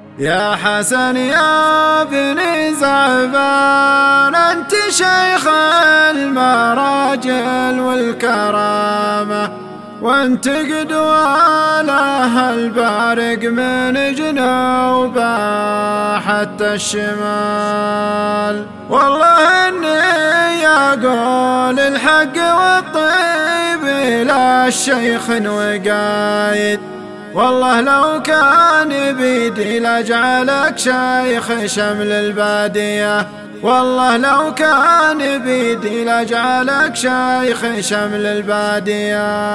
يا حسن يا بني زعبان، أنت شيخ المراجل والكرامة، وانت قدوة له البارق من جنوبه حتى الشمال. والله اني اقول الحق والطيب الى الشيخ وقايد، والله لو كان بيدي لجعلك شيخ شمل البادية، والله لو كان بيدي لجعلك شيخ شمل البادية.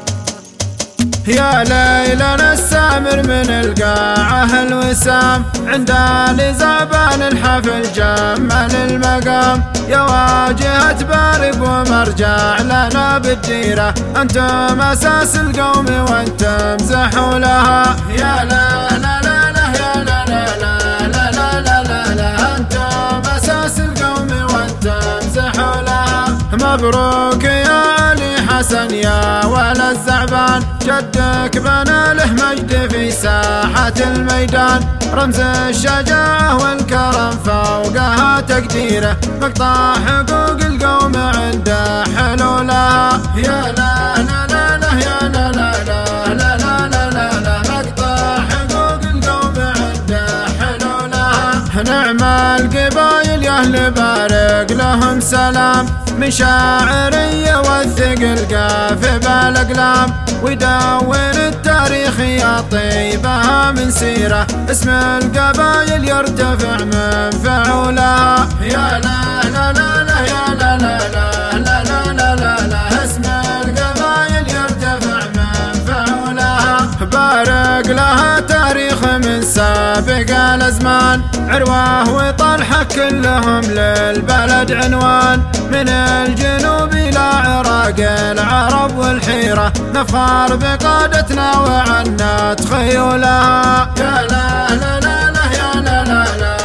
يا ليلى السامر من القاعة الوسام، عند آل زعبان الحفل جمل المقام. يا واجهة بارق ومرجع لنا بالديرة، أنتم أساس القوم وأنتم زحوا لها. يا لا لا لا لا يا لا لا لا لا لا لا لا، أنتم أساس القوم وأنتم زحوا لها. مبروك يا علي حسن يا ولد زعبان، جدك بنى له مجد في ساحة الميدان. رمز الشجاعة والكرم فوقها تقديره، مقطع حقوق القوم عنده حلولها. يا لا لا لا لا يا لا لا لا لا لا لا لا لا، مقطع حقوق القوم عنده حلولها. نعم القبايل يا اهل بارق لهم سلام، من شاعري يوثق القاف بالاقلام، ويدون التاريخ يا طيبها من سيره، اسم القبايل يرتفع من فعولها. يا لا لا لا لا يا لا لا لا لا لا لا لا لا، اسم القبايل يرتفع من فعولها. بارق لها تاريخ من سابق الازمان، عروه وطلحه كلهم للبلد عنوان، من الجنوب إلى عراق العرب والحيرة، نفخر بقادتنا وعنات خيولها. يا لا لا لا لا يا لا لا لا